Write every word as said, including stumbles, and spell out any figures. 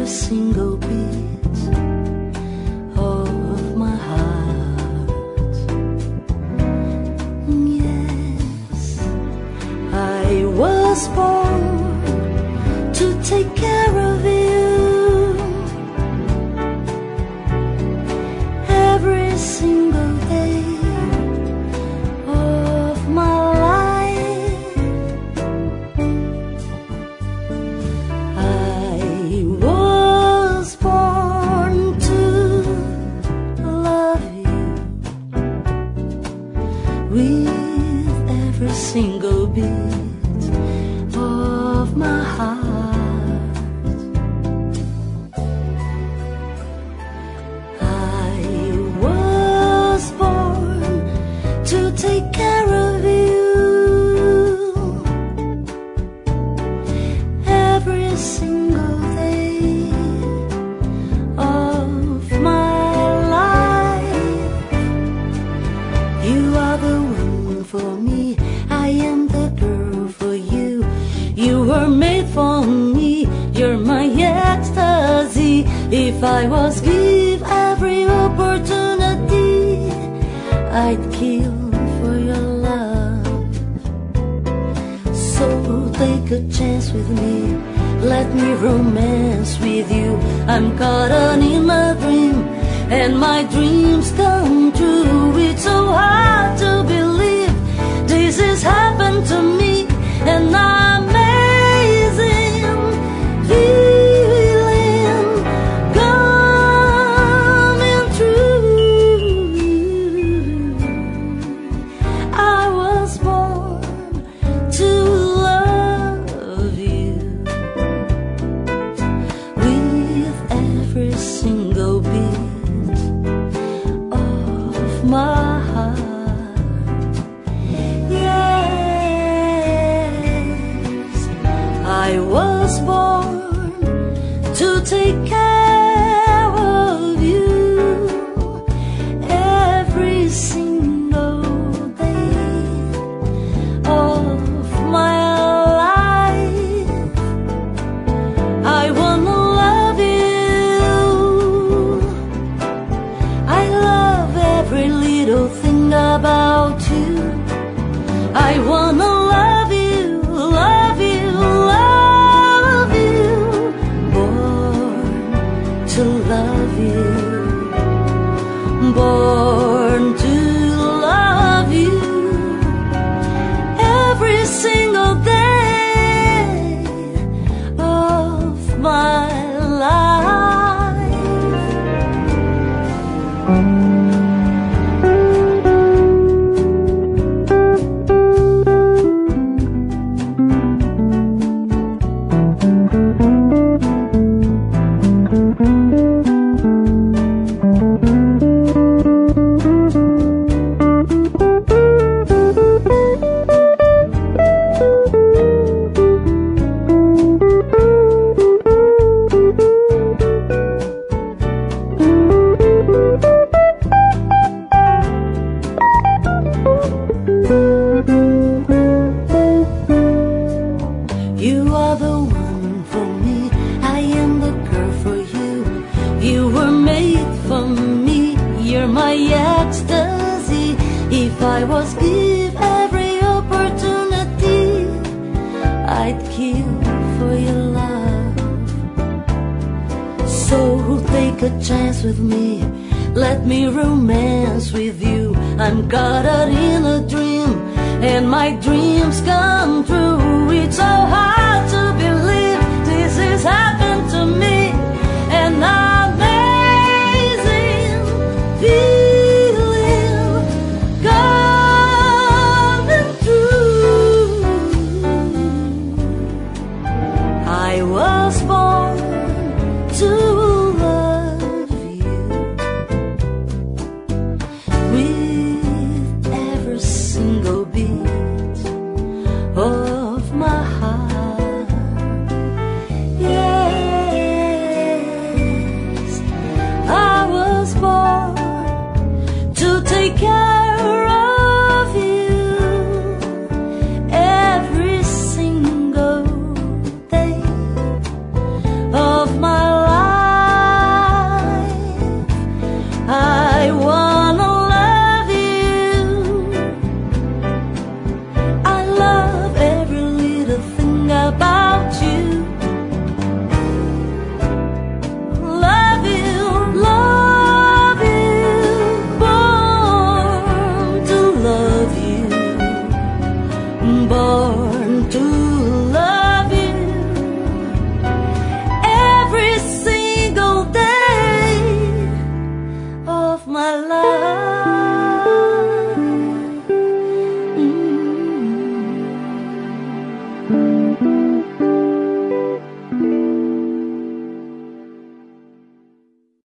every single beat of my heart. Yes, I was born to take care of you every single day of my life. I was born to love you with every single beat of my heart. To take care of you every single day of my life. You are the one for me, I am the girl for you. You were made for me, you're my ecstasy. If I was given every opportunity, I'd kill for your love. So take a chance with me, let me romance with you. I'm caught on in my dream, and my dreams come true. It's so hard to believe this has happened to me, and I'm amazing feeling coming true. I was born to love you with every single beat of my heart. Yes, I was born to take care of you every single of my life. I wanna love you. I love every little thing about you. I wanna love you, love you, love you. Born to love you, born to love you every single day of my life. You are the one for me, I am the girl for you. You were made for me, you're my ecstasy. If I was given every opportunity, I'd kill for your love. So take a chance with me, let me romance with you. I'm caught out in a dream, and my dreams come true. It's so hard to believe this has happened to me, and I'm amazing feeling coming true. I was born to love you with every single beat of my heart. Yes, I was born to take care of you every single day of my life. of my life.